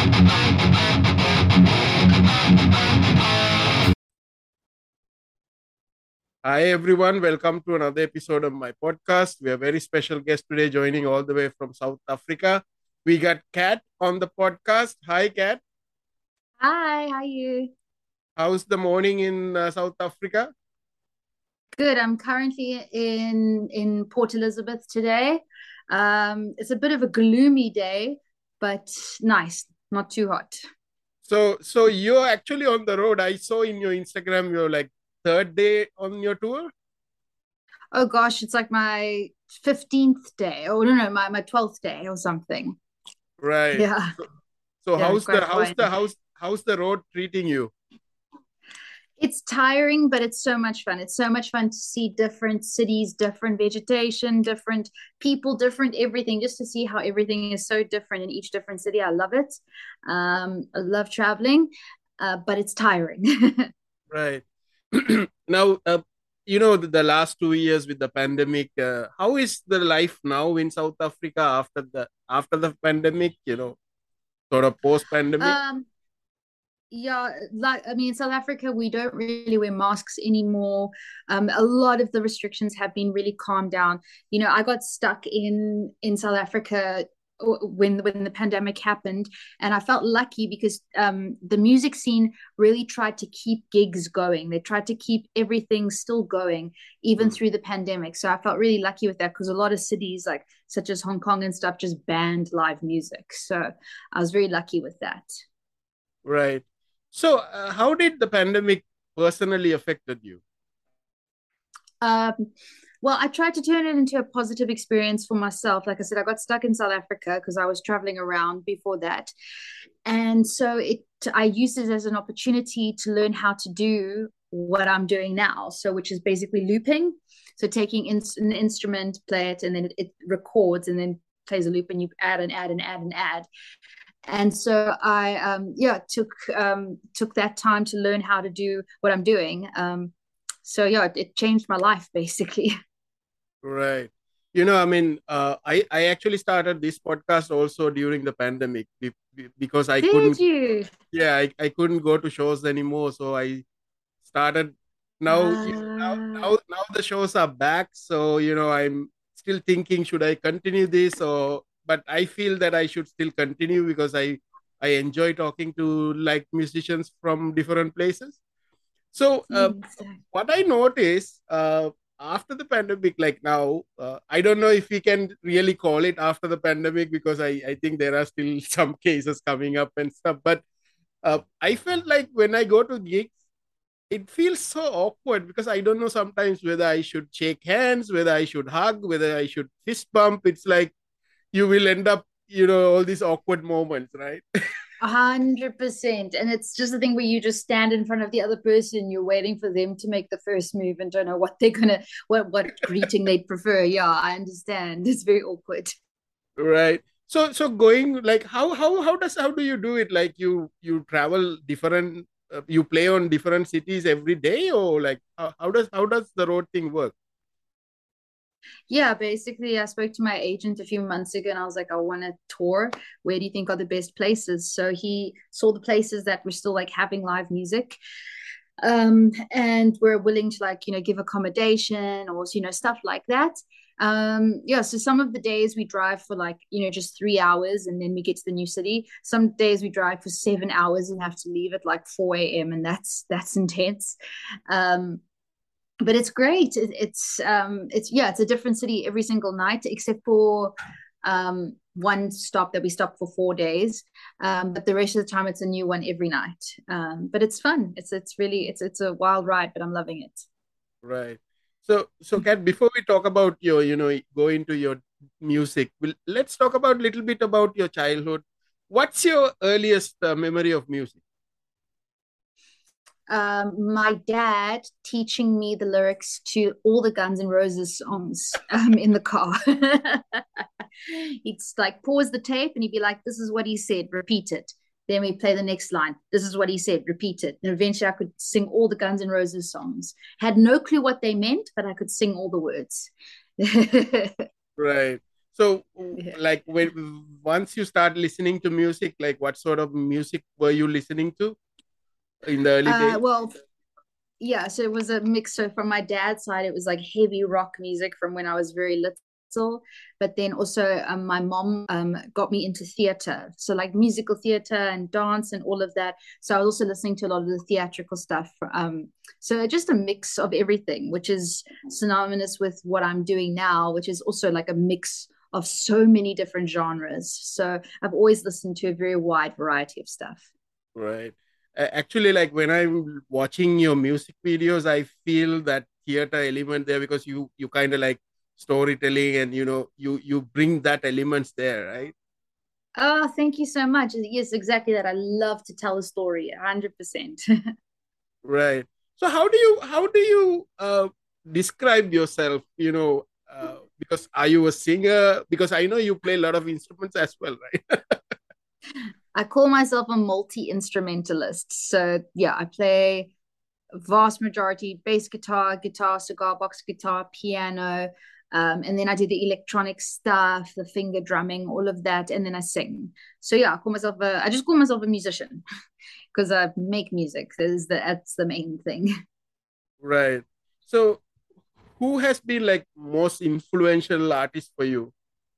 Hi everyone, welcome to another episode of my podcast. We have a very special guest today joining all the way from South Africa. We got Kat on the podcast. Hi Kat, Hi, how are you? how's the morning in South Africa? Good. I'm currently in Port Elizabeth today. It's a bit of a gloomy day, but nice, not too hot. So you're actually on the road. I saw in your Instagram you're like third day on your tour. Oh gosh, it's like my 15th day. Oh no, my 12th day or something. Right. Yeah, So yeah, how's quite the how's the fun. how's how's the road treating you? It's tiring, but it's so much fun. It's so much fun to see different cities, different vegetation, different people, different everything, just to see how everything is so different in each different city. I love it. I love traveling, but it's tiring. Right. Now, the last 2 years with the pandemic, how is the life now in South Africa after the pandemic? Sort of post pandemic. Um, yeah, like I mean, in South Africa, we don't really wear masks anymore. A lot of the restrictions have been really calmed down. I got stuck in South Africa when the pandemic happened, and I felt lucky because the music scene really tried to keep gigs going. They tried to keep everything still going even through the pandemic. So I felt really lucky with that because a lot of cities like such as Hong Kong and stuff just banned live music. So I was very lucky with that. Right. So, how did the pandemic personally affected you? Um, well, I tried to turn it into a positive experience for myself. Like I said, I got stuck in South Africa because I was traveling around before that. And so I used it as an opportunity to learn how to do what I'm doing now. So, which is basically looping. So, taking an instrument, play it, and then it records and then plays a loop, and you add and add and add and add. And so I, yeah, took that time to learn how to do what I'm doing. So yeah, it changed my life basically. Right. I mean, I actually started this podcast also during the pandemic because I Did couldn't, you? yeah, I couldn't go to shows anymore. So I started now now the shows are back, so I'm still thinking, should I continue this, or but I feel that I should still continue because I enjoy talking to like musicians from different places. So Exactly. what I noticed after the pandemic, like now, I don't know if we can really call it after the pandemic because I think there are still some cases coming up and stuff, but I felt like when I go to gigs, it feels so awkward because I don't know sometimes whether I should shake hands, whether I should hug, whether I should fist bump. It's like you will end up, all these awkward moments, right? 100%. And it's just the thing where you just stand in front of the other person, you're waiting for them to make the first move and don't know what they're gonna what greeting they'd prefer. Yeah, I understand. It's very awkward. Right. So going like how do you do it? Like you travel different, you play on different cities every day, or like how does the road thing work? Yeah, basically, I spoke to my agent a few months ago and I was like, I want to tour. Where do you think are the best places? So he saw the places that were still like having live music, and we're willing to like, give accommodation or, stuff like that. Yeah, so some of the days we drive for like, just 3 hours and then we get to the new city. Some days we drive for 7 hours and have to leave at like 4 a.m. and that's intense. Um, but it's great. It's yeah, it's a different city every single night, except for one stop that we stopped for 4 days. But the rest of the time, it's a new one every night. But it's fun. It's really it's a wild ride, but I'm loving it. Right. So Kat, before we talk about your, go into your music, let's talk about little bit about your childhood. What's your earliest memory of music? My dad teaching me the lyrics to all the Guns N' Roses songs in the car. He'd like pause the tape and he'd be like, "This is what he said, repeat it." Then we play the next line. This is what he said, repeat it. And eventually I could sing all the Guns N' Roses songs. Had no clue what they meant, but I could sing all the words. Right. So, Yeah. like, when once you start listening to music, like, what sort of music were you listening to in the early days? Well, yeah, so it was a mix. So from my dad's side, it was like heavy rock music from when I was very little. But then also, my mom got me into theater. So like musical theater and dance and all of that. So I was also listening to a lot of the theatrical stuff. So just a mix of everything, which is synonymous with what I'm doing now, which is also like a mix of so many different genres. So I've always listened to a very wide variety of stuff. Right. Actually, like when I'm watching your music videos, I feel that theater element there because you kind of like storytelling and you bring that elements there, right? Oh, thank you so much. Yes, exactly that. I love to tell a story, 100%. Right. So how do you describe yourself? Because are you a singer? Because I know you play a lot of instruments as well, right? I call myself a multi-instrumentalist. So yeah, I play vast majority bass guitar, guitar, cigar box guitar, piano, and then I do the electronic stuff, the finger drumming, all of that, and then I sing. So yeah, I just call myself a musician because I make music. That's the main thing. Right. So who has been like most influential artist for you?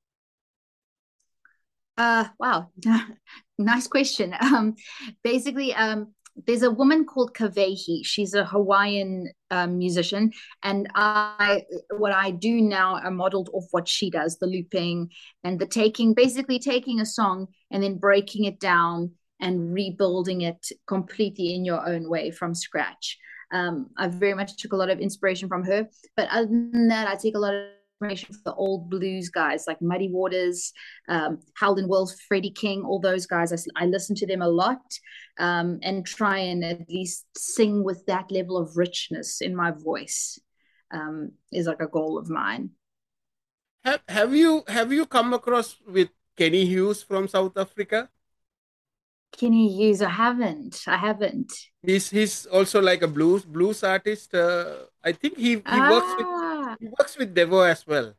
Wow, nice question. Basically, there's a woman called Kavehi. She's a Hawaiian musician, and what I do now are modeled off what she does, the looping and the basically taking a song and then breaking it down and rebuilding it completely in your own way from scratch. I very much took a lot of inspiration from her, but other than that, I take a lot of inspiration from the old blues guys like Muddy Waters, Howlin' Wolf, Freddie King, all those guys. I listen to them a lot, and try and at least sing with that level of richness in my voice, is like a goal of mine. Have you come across with Kenny Hughes from South Africa? Kenny Hughes, I haven't. I haven't. He's also like a blues artist. I think he works with Ah, he works with Devo as well.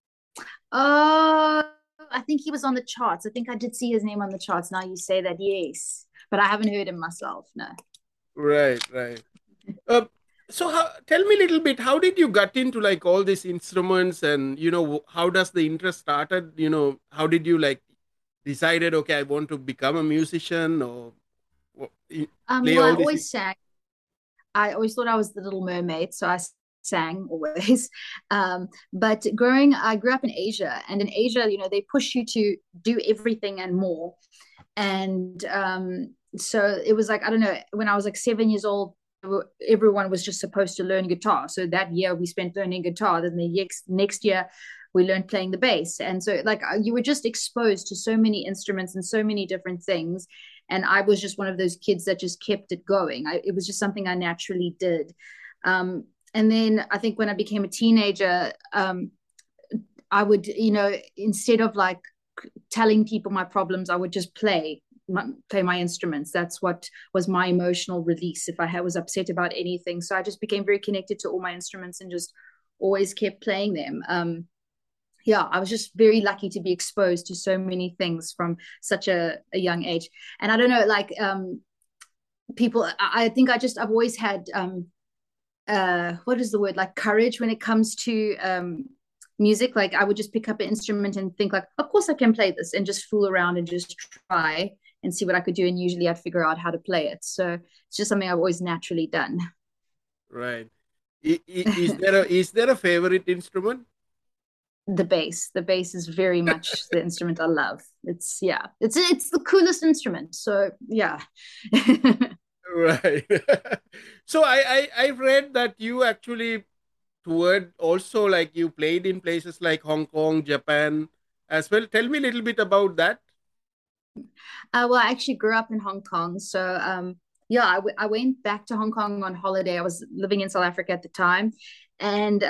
oh, I think he was on the charts. I think I did see his name on the charts. Now you say that, yes, but I haven't heard him myself. No. Right, right. Uh, so tell me a little bit. How did you get into like all these instruments, and how does the interest started? How did you like decided? Okay, I want to become a musician or play Well, I all these. always sang. I always thought I was the Little Mermaid, so I sang always. But I grew up in Asia, and in Asia, they push you to do everything and more. And so it was like, I don't know, when I was like 7 years old, everyone was just supposed to learn guitar. So that year we spent learning guitar. Then the next year we learned playing the bass. And so like you were just exposed to so many instruments and so many different things. And I was just one of those kids that just kept it going. It was just something I naturally did. And then I think when I became a teenager, I would, instead of like telling people my problems, I would just play my instruments. That's what was my emotional release if was upset about anything. So I just became very connected to all my instruments and just always kept playing them. Yeah, I was just very lucky to be exposed to so many things from such a young age. And I don't know, like people, I think I've always had what is the word, like courage when it comes to music. Like I would just pick up an instrument and think like, of course I can play this, and just fool around and just try and see what I could do, and usually I'd figure out how to play it. So it's just something I've always naturally done. Right. Is there a favorite instrument? The bass is very much the instrument I love. It's the coolest instrument, so yeah. Right. So I've read that you actually toured also, like you played in places like Hong Kong, Japan as well. Tell me a little bit about that. Well, I actually grew up in Hong Kong. So, yeah, I went back to Hong Kong on holiday. I was living in South Africa at the time. And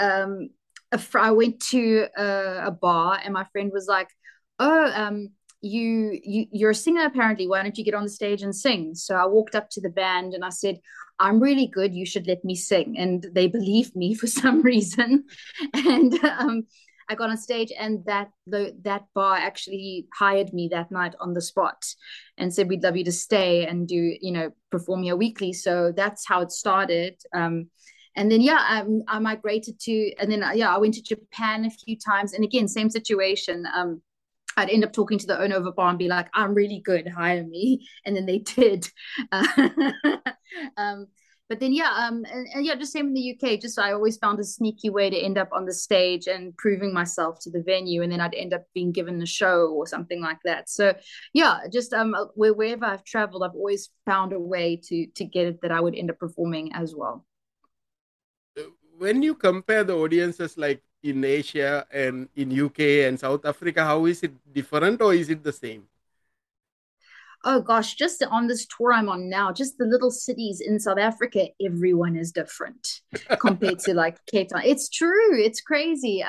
I went to a bar, and my friend was like, "Oh, you're a singer apparently. Why don't you get on the stage and sing?" So I walked up to the band and I said, "I'm really good. You should let me sing." And they believed me for some reason. And I got on stage, and that bar actually hired me that night on the spot and said we'd love you to stay and do, perform here weekly. So that's how it started. And then I migrated to, and then I went to Japan a few times, and again, same situation. I'd end up talking to the owner of a bar and be like, I'm really good, hire me. And then they did. Um, but then, just same in the UK. Just I always found a sneaky way to end up on the stage and proving myself to the venue. And then I'd end up being given a show or something like that. So, just wherever I've traveled, I've always found a way to get it that I would end up performing as well. When you compare the audiences like in Asia and in UK and South Africa, how is it different or is it the same? Oh gosh, just on this tour I'm on now, just the little cities in South Africa, everyone is different compared to like Cape Town. It's true, it's crazy.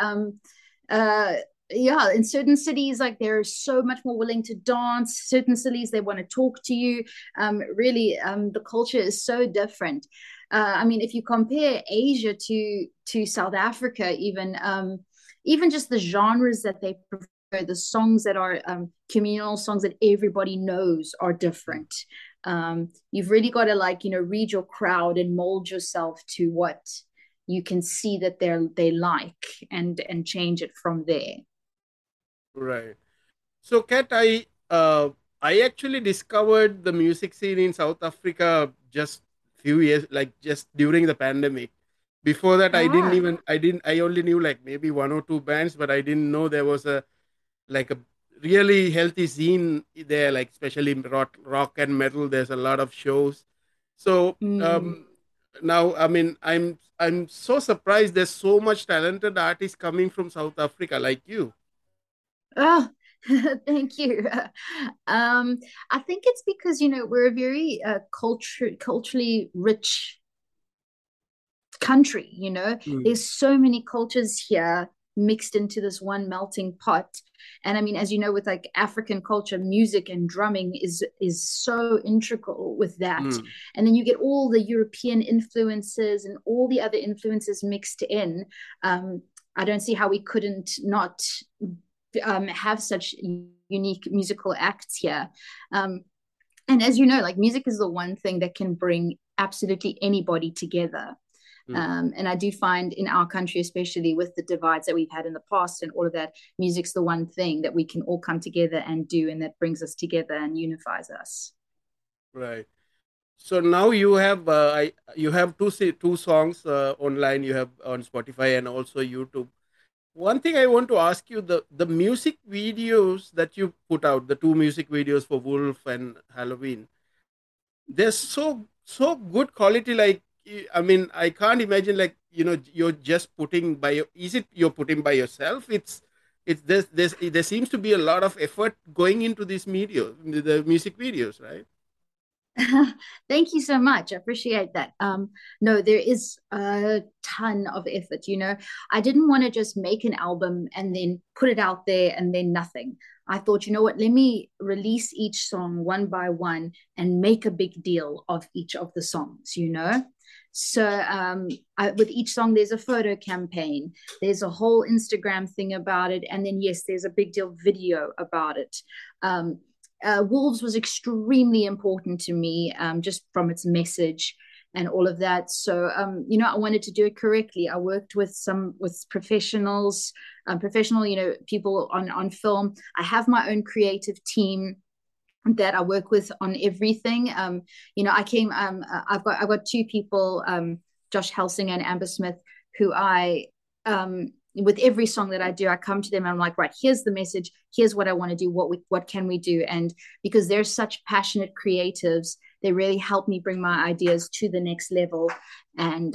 In certain cities, like they're so much more willing to dance. Certain cities, they want to talk to you. Really, the culture is so different. I mean, if you compare Asia to South Africa, even just the genres that they prefer, the songs that are communal songs that everybody knows are different. You've really got to read your crowd and mold yourself to what you can see that they like and change it from there. Right. So, Kat, I actually discovered the music scene in South Africa just few years, like just during the pandemic. Before that, Ah. I only knew like maybe one or two bands, but I didn't know there was a really healthy scene there, like especially in rock and metal. There's a lot of shows. So Mm. now, I mean, I'm so surprised. There's so much talented artists coming from South Africa, like you. Oh, thank you. Um, I think it's because we're a very culturally rich country. Mm. There's so many cultures here mixed into this one melting pot. And I mean, as you know, with like African culture, music and drumming is so integral with that. Mm. And then you get all the European influences and all the other influences mixed in. I don't see how we couldn't not have such unique musical acts here. And as you know, like music is the one thing that can bring absolutely anybody together. Mm. And I do find in our country, especially with the divides that we've had in the past and all of that, music's the one thing that we can all come together and do, and that brings us together and unifies us. Right. So now you have two songs online. You have on Spotify and also YouTube. One thing I want to ask you, the music videos that you put out, the two music videos for Wolf and Halloween, they're so good quality. Like, I mean, I can't imagine like you're just putting by is it you're putting by yourself? It's there seems to be a lot of effort going into this media, the music videos, right? Thank you so much. I appreciate that. No, there is a ton of effort. I didn't want to just make an album and then put it out there and then nothing. I thought, you know what, let me release each song one by one and make a big deal of each of the songs. So with each song, there's a photo campaign, there's a whole Instagram thing about it. And then, yes, there's a big deal video about it. Wolves was extremely important to me, just from its message and all of that. So, I wanted to do it correctly. I worked with professionals, professional, people on film. I have my own creative team that I work with on everything. I've got two people, Josh Helsinger and Amber Smith, who with every song that I do, I come to them and I'm like, right, here's the message. Here's what I want to do. What can we do? And because they're such passionate creatives, they really help me bring my ideas to the next level and,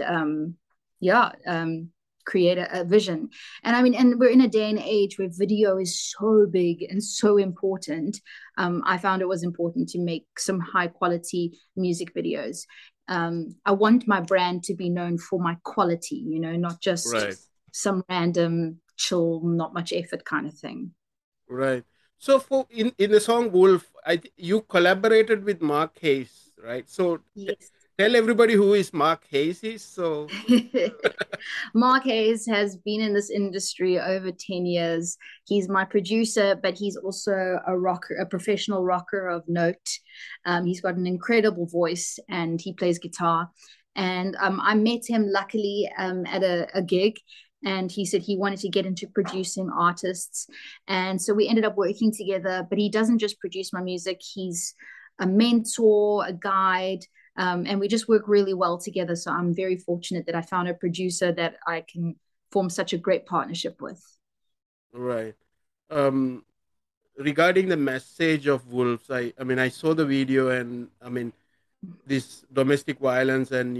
create a vision. And I mean, and we're in a day and age where video is so big and so important. I found it was important to make some high quality music videos. I want my brand to be known for my quality, not just Right. some random chill, not much effort kind of thing. Right. So for in the song Wolf, you collaborated with Mark Hayes, right? So Yes. tell everybody who is Mark Hayes is. So Mark Hayes has been in this industry over 10 years. He's my producer, but he's also a rocker, a professional rocker of note. He's got an incredible voice and he plays guitar. And I met him luckily at a gig. And he said he wanted to get into producing artists. And so we ended up working together. But he doesn't just produce my music, he's a mentor, a guide, and we just work really well together. So I'm very fortunate that I found a producer that I can form such a great partnership with. right. Um, Regarding the message of wolves, I mean, I saw the video, and I mean, this domestic violence, and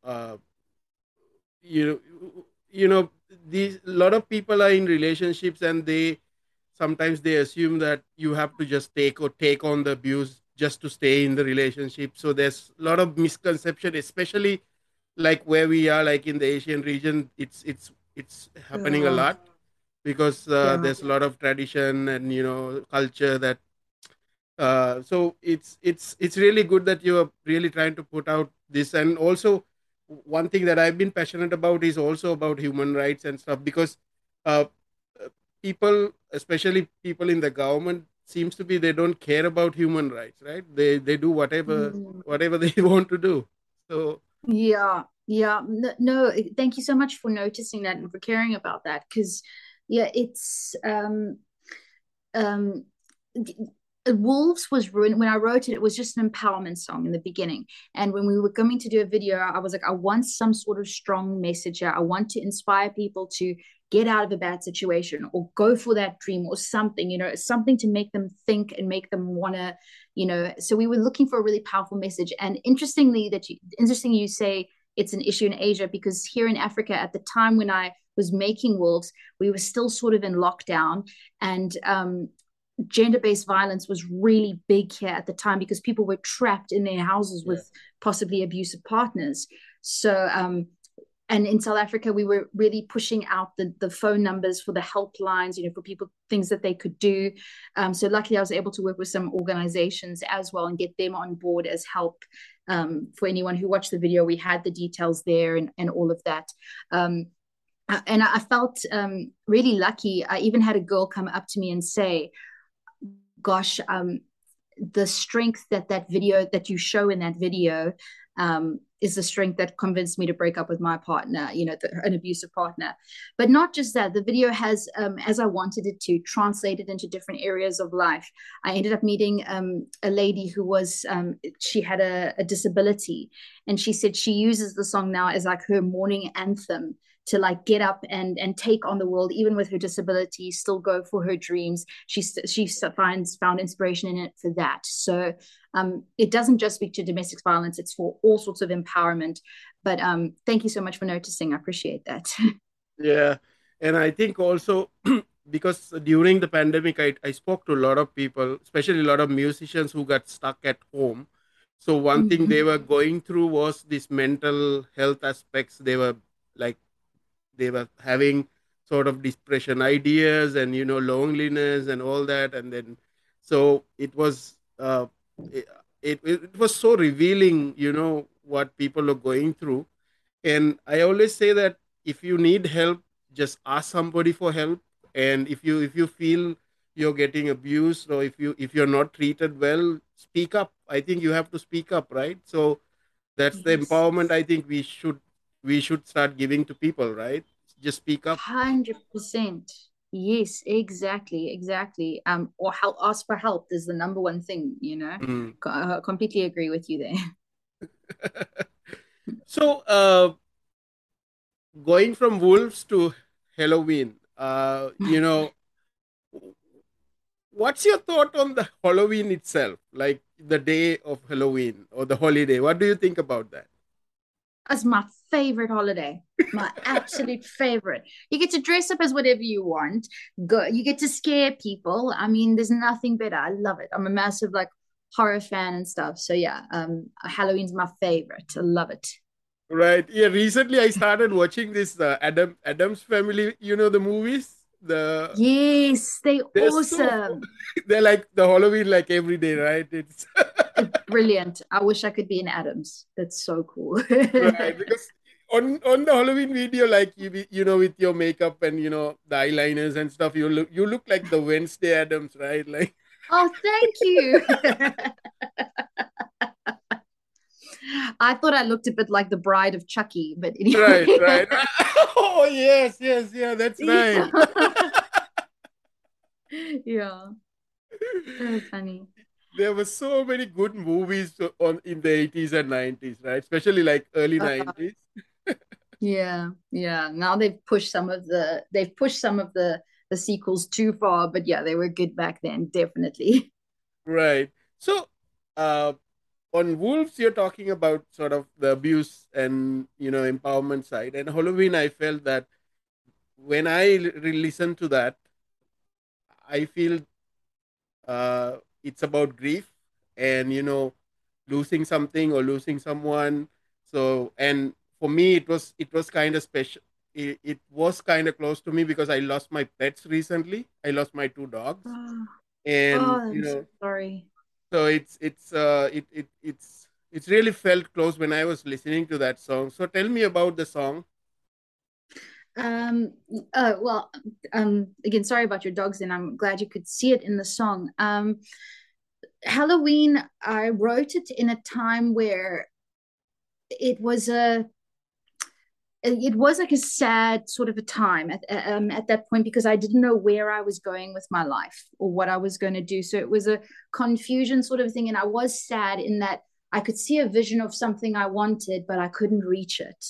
you you know, these a lot of people are in relationships, and they sometimes they assume that you have to just take on the abuse just to stay in the relationship. So there's a lot of misconception, especially like where we are, like in the Asian region. It's happening a Yeah, lot because yeah, there's a lot of tradition and culture that so it's really good that you are really trying to put out this. And also one thing that I've been passionate about is also about human rights and stuff, because uh, people, especially people in the government, seems to be they don't care about human rights, right? They do mm, whatever they want to do. So yeah, yeah. No, no, thank you so much for noticing that and for caring about that. Because, yeah, it's um Wolves was ruined when I wrote it. It was just an empowerment song in the beginning. And when we were going to do a video, I was like, I want some sort of strong message here. I want to inspire people to get out of a bad situation or go for that dream or something, something to make them think and make them want to, So we were looking for a really powerful message. And interesting you say it's an issue in Asia, because here in Africa at the time when I was making Wolves, we were still sort of in lockdown, and gender-based violence was really big here at the time because people were trapped in their houses yeah, with possibly abusive partners. So and in South Africa, we were really pushing out the phone numbers for the helplines, for people, things that they could do. So luckily, I was able to work with some organizations as well and get them on board as help. For anyone who watched the video, we had the details there and all of that. And I felt really lucky. I even had a girl come up to me and say, gosh, the strength that video that you show in that video is the strength that convinced me to break up with my partner, an abusive partner. But not just that, the video has, as I wanted it to, translated into different areas of life. I ended up meeting a lady who was, she had a disability, and she said she uses the song now as like her morning anthem to like get up and take on the world, even with her disability, still go for her dreams. She found inspiration in it for that. So it doesn't just speak to domestic violence; it's for all sorts of empowerment. But thank you so much for noticing. I appreciate that. yeah. And I think also because during the pandemic, I spoke to a lot of people, especially a lot of musicians who got stuck at home. So one thing they were going through was this mental health aspects. They were like they were having sort of depression ideas and loneliness and all that. And then so it was it was so revealing, what people are going through. And I always say that if you need help, just ask somebody for help. And if you feel you're getting abused, or if you're not treated well, speak up. I think you have to speak up, right? So that's the Yes. empowerment I think we should start giving to people, right? Just speak up. 100%. Yes, exactly, exactly. Or help, ask for help is the number one thing. Mm. Completely agree with you there. So going from wolves to Halloween, what's your thought on the Halloween itself, like the day of Halloween or the holiday? What do you think about that? That's my favorite holiday. My absolute favorite. You get to dress up as whatever you want. Go. You get to scare people. I mean, there's nothing better. I love it. I'm a massive like horror fan and stuff. So yeah, Halloween's my favorite. I love it. Right. Yeah. Recently, I started watching this Adams Family. You know the movies. Yes, they They're so awesome. they're like the Halloween like every day, right? It's Brilliant. I wish I could be in Adams. That's so cool. Right, because on the Halloween video, like you know, with your makeup and the eyeliners and stuff, you look like the Wednesday Adams, right? Like, Oh, thank you. I thought I looked a bit like the bride of Chucky, but right, anyway. right. Oh yes, yes, yeah, that's right. Yeah. Yeah. So funny. There were so many good movies on in the 80s and 90s, right? Especially like early Uh, 90s. yeah, yeah. Now they've pushed some of the sequels too far, but yeah, they were good back then, definitely. Right. So, uh, on Wolves, you're talking about sort of the abuse and empowerment side. And Halloween, I felt that when I listen to that, I feel it's about grief and losing something or losing someone. So, and for me, it was kind of special. It was kind of close to me because I lost my pets recently. I lost my two dogs, Oh, oh, and I'm so sorry. so it's really felt close when I was listening to that song. So tell me about the song. Um, well, again, sorry about your dogs, and I'm glad you could see it in the song. Halloween, I wrote it in a time where it was a it was like a sad sort of a time at that point because I didn't know where I was going with my life or what I was going to do. So it was a confusion sort of thing. And I was sad in that I could see a vision of something I wanted, but I couldn't reach it.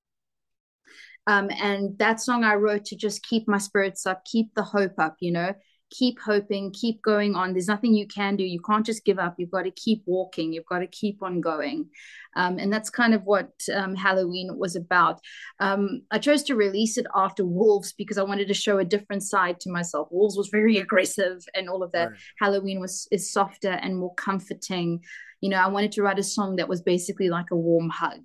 And that song I wrote to just keep my spirits up, keep the hope up, keep hoping, keep going on. There's nothing you can do. You can't just give up. You've got to keep walking. You've got to keep on going. And that's kind of what Halloween was about. I chose to release it after Wolves because I wanted to show a different side to myself. Wolves was very aggressive and all of that. Right. Halloween is softer and more comforting. I wanted to write a song that was basically like a warm hug.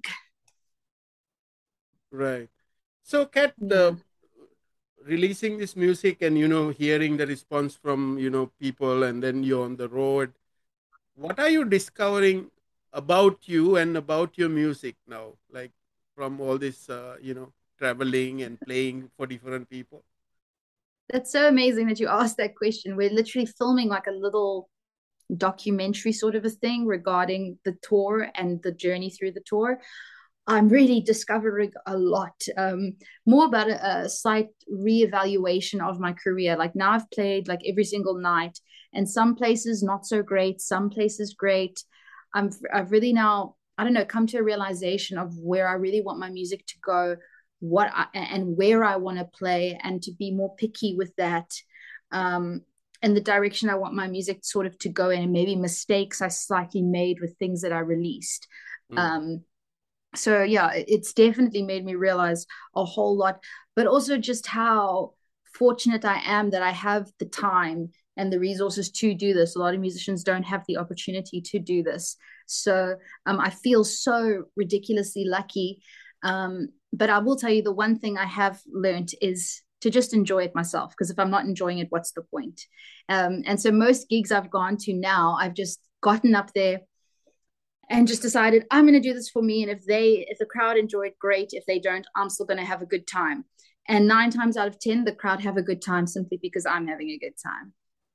Right. So, Kat, Yeah. releasing this music and hearing the response from people, and then you're on the road. What are you discovering about you and about your music now? Like from all this, traveling and playing for different people. That's so amazing that you asked that question. We're literally filming like a little documentary sort of a thing regarding the tour and the journey through the tour. I'm really discovering a lot more about a slight reevaluation of my career. Like now I've played like every single night, and some places not so great, some places great. I've really now, I don't know, come to a realization of where I really want my music to go, and where I want to play, and to be more picky with that. Um, and the direction I want my music sort of to go in, and maybe mistakes I slightly made with things that I released. Mm. Um, so yeah, it's definitely made me realize a whole lot, but also just how fortunate I am that I have the time and the resources to do this. A lot of musicians don't have the opportunity to do this. So I feel so ridiculously lucky. But I will tell you, the one thing I have learned is to just enjoy it myself, because if I'm not enjoying it, what's the point? And so most gigs I've gone to now, I've just gotten up there and just decided I'm going to do this for me, and if the crowd enjoyed, great. If they don't, I'm still going to have a good time. And 9 times out of 10 the crowd have a good time simply because I'm having a good time.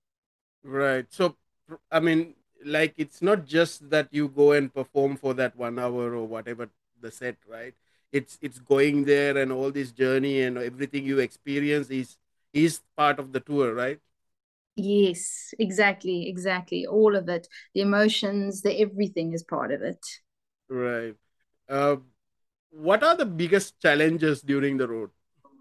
Right. So, I mean, like it's not just that you go and perform for that 1 hour or whatever the set, right? It's going there and all this journey and everything you experience is part of the tour, right? Yes, exactly, all of it, the emotions, the everything is part of it. Right. Uh, what are the biggest challenges during the road?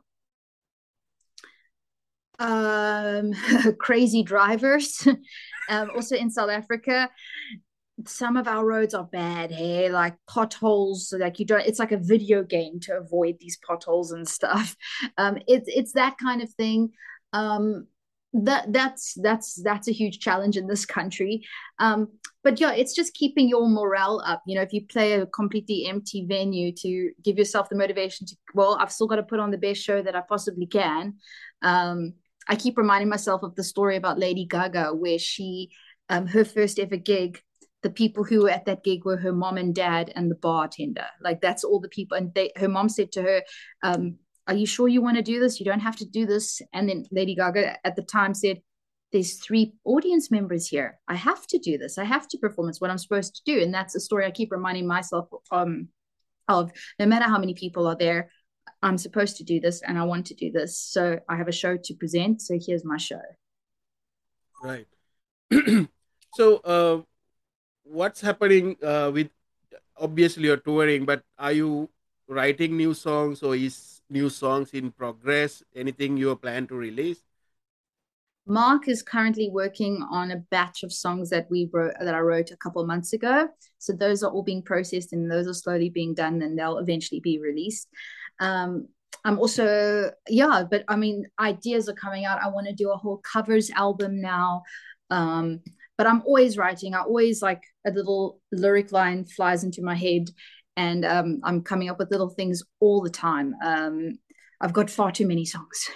um Crazy drivers. Also in South Africa, some of our roads are bad, hey, like potholes, like you don't, it's like a video game to avoid these potholes and stuff. It's that kind of thing. um that's a huge challenge in this country. But yeah, it's just keeping your morale up. If you play a completely empty venue, to give yourself the motivation to, well, I've still got to put on the best show that I possibly can. I keep reminding myself of the story about Lady Gaga, where she her first ever gig, the people who were at that gig were her mom and dad and the bartender. Like that's all the people. And her mom said to her, "Are you sure you want to do this? You don't have to do this." And then Lady Gaga at the time said, "There's three audience members here. I have to do this. I have to perform. It's what I'm supposed to do." And that's a story I keep reminding myself of. No matter how many people are there, I'm supposed to do this and I want to do this. So I have a show to present. So here's my show. Right. So, what's happening with, obviously you're touring, but are you writing new songs, or is new songs in progress? Anything you plan to release? Mark is currently working on a batch of songs that I wrote a couple of months ago. So those are all being processed and those are slowly being done and they'll eventually be released. I'm also, yeah, but I mean, ideas are coming out. I want to do a whole covers album now. But I'm always writing. I always like a little lyric line flies into my head and I'm coming up with little things all the time. I've got far too many songs.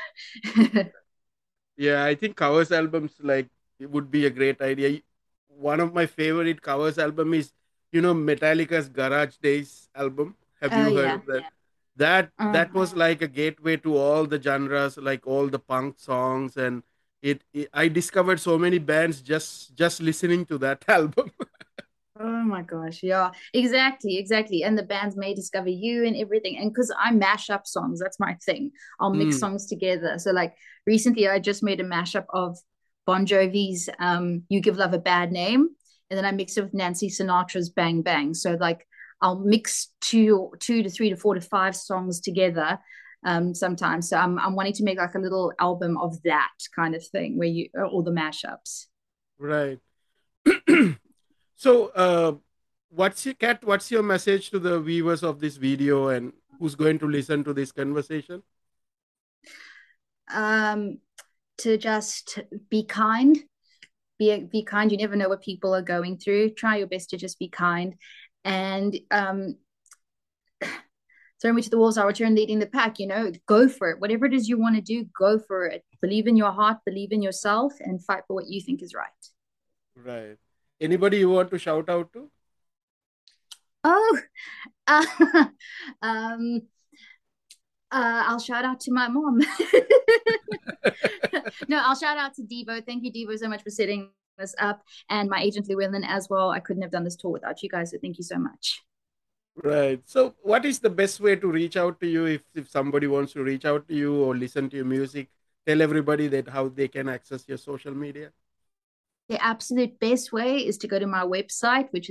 Yeah, I think covers albums, like, it would be a great idea. One of my favorite covers album is, Metallica's Garage Days album. Have Oh you heard yeah. of that? That Um, was like a gateway to all the genres, like all the punk songs, and I discovered so many bands just listening to that album. Oh my gosh, yeah, exactly, exactly. And the bands may discover you and everything. And because I mash up songs, that's my thing. I'll mix Mm, songs together. So like recently I just made a mashup of Bon Jovi's You Give Love a Bad Name, and then I mixed it with Nancy Sinatra's Bang Bang. So like I'll mix two to three to four to five songs together sometimes. So I'm wanting to make like a little album of that kind of thing where you all the mashups. right. So, what's your message to the viewers of this video, and who's going to listen to this conversation? Um to just be kind. Be kind. You never know what people are going through. Try your best to just be kind, and throw me to the wolves. I'll return leading the pack. Go for it. Whatever it is you want to do, go for it. Believe in your heart. Believe in yourself, and fight for what you think is right. Right. Anybody you want to shout out to? Oh, uh, um, I'll shout out to my mom. No, I'll shout out to Devo. Thank you, Devo, so much for setting this up, and my agent Llewellyn as well. I couldn't have done this tour without you guys, so thank you so much. Right. So, what is the best way to reach out to you if somebody wants to reach out to you or listen to your music? Tell everybody that how they can access your social media. The absolute best way is to go to my website, which is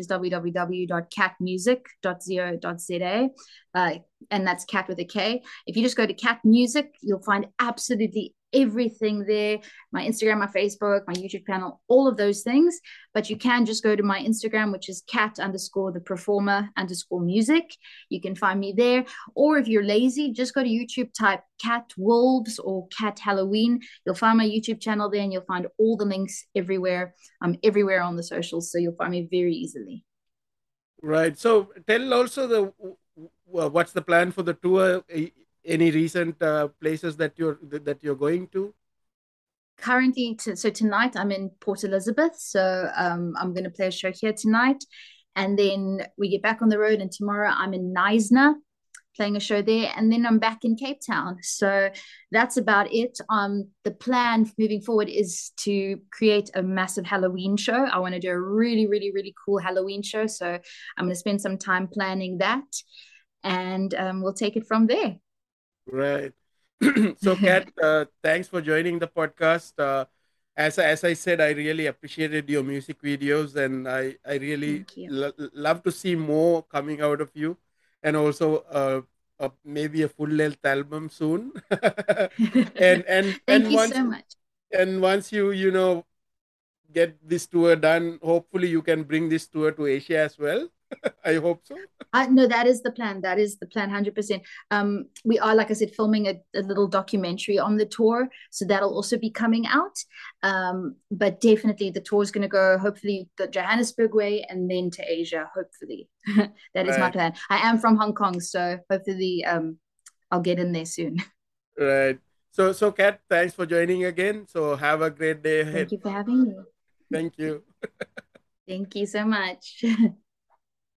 www.catmusic.co.za. And that's cat with a K. If you just go to Cat Music, you'll find absolutely everything there, my Instagram, my Facebook, my YouTube channel, all of those things. But you can just go to my Instagram, which is cat underscore the performer underscore music. You can find me there. Or if you're lazy, just go to YouTube, type Cat Wolves or Cat Halloween. You'll find my YouTube channel there and you'll find all the links everywhere. I'm everywhere on the socials, so you'll find me very easily. Right. So, tell also what's the plan for the tour? Any recent places that you're going to? Currently, so tonight I'm in Port Elizabeth, so I'm going to play a show here tonight, and then we get back on the road. And tomorrow I'm in Knysna playing a show there, and then I'm back in Cape Town. So that's about it. The plan moving forward is to create a massive Halloween show. I want to do a really, really, really cool Halloween show. So I'm going to spend some time planning that, and we'll take it from there. Right. So, Kat, thanks for joining the podcast. As I said, I really appreciated your music videos, and I really Thank you. love to see more coming out of you, and also maybe a full length album soon. and and Thank and you once so much. and once you get this tour done, hopefully you can bring this tour to Asia as well. I hope so. No, that is the plan. That is the plan, 100%. We are, like I said, filming a little documentary on the tour, so that'll also be coming out. But definitely, the tour is going to go hopefully the Johannesburg way and then to Asia. Hopefully, that is my Right. plan. I am from Hong Kong, so hopefully, I'll get in there soon. Right. So, Kat, thanks for joining again. So, have a great day Thank ahead. you for having me. Thank you. Thank you so much.